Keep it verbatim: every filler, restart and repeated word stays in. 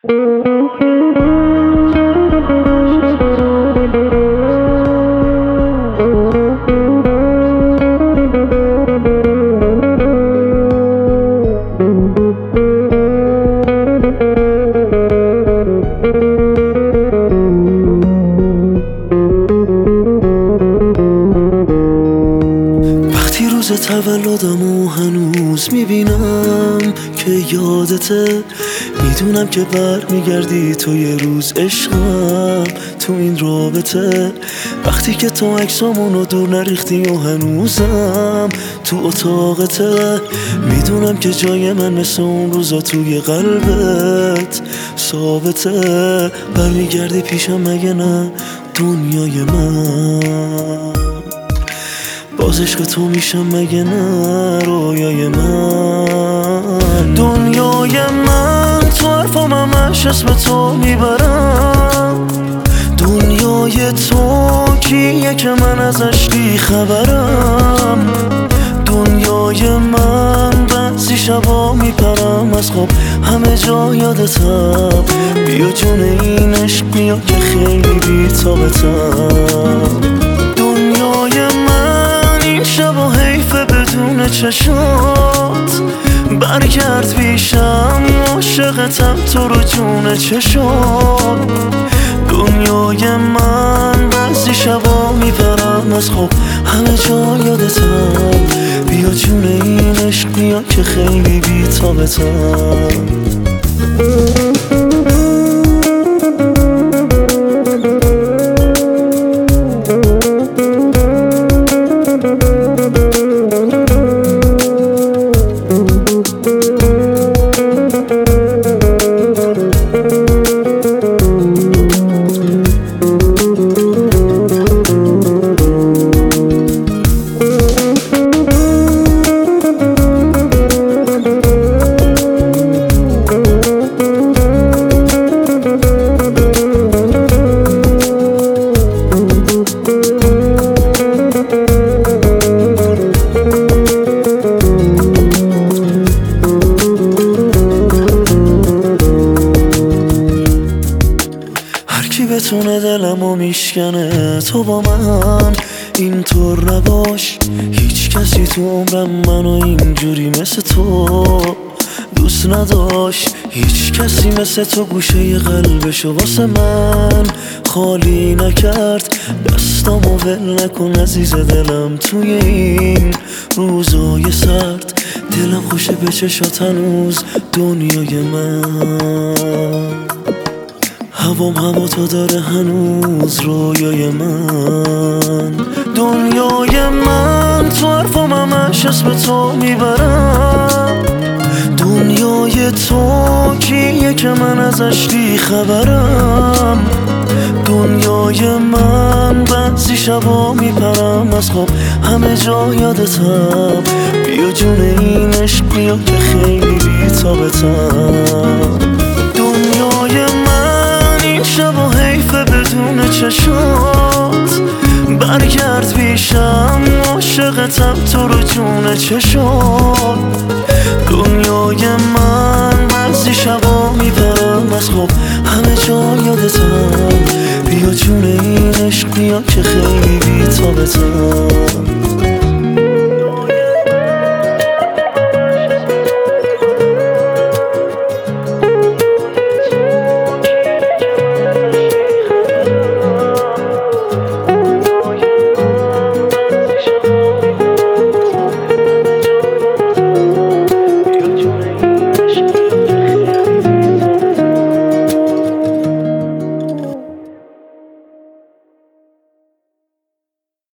روز تولدمو هنوز میبینم که یادته، میدونم که بر میگردی تو یه روز عشقم تو این رابطه. وقتی که تو عکسامونو دور نریختی و هنوزم تو اتاقته، میدونم که جای من مثل اون روزا توی قلبت ثابته. بر میگردی پیشم مگه نه دنیای من؟ باز عشق تو میشم مگه نه رویای من؟ دنیای من تو حرفام همش اسم تو میبرم. دنیای تو کیه که من ازش بی خبرم؟ دنیای من بعضی شبا میپرم از خواب همه جا یادتم. بیا جون این عشق بیا که خیلی بی تابتم. دنیای من این شبا حیفه بدون چشات، برگرد پیشم عاشقتم تو رو جون چشات. دنیای من بعضی شبا میبرم از خواب همه جا یادتم. بیا جون این عشق بیا که خیلی بی تابتم. بتونه دلمو میشکنه تو با من اینطور نباش. هیچ کسی تو عمرم منو اینجوری مثل تو دوست نداشت. هیچ کسی مثل تو گوشه قلبشو واسه من خالی نکرد. دستامو ول نکن عزیز دلم توی این روزای سرد. دلم خوشه به چشات هنوز دنیای من. هوام هوا تو داره هنوز رویای من. دنیای من تو حرفام همش اسم تو میبرم. دنیای تو کیه که من ازش بی خبرم؟ دنیای من بعضی شبا میپرم از خواب همه جا یادتم. بیا جون این عشق بیا که خیلی بی تابتم. دنیای من این شبا حیفه بدون چشات، برگرد پیشم عاشقتم تو رو جون چشات. دنیای من بعضی شبا میبرم از خواب همه جا یادتم. بیا جون این عشق بیا که خیلی بی تابتم.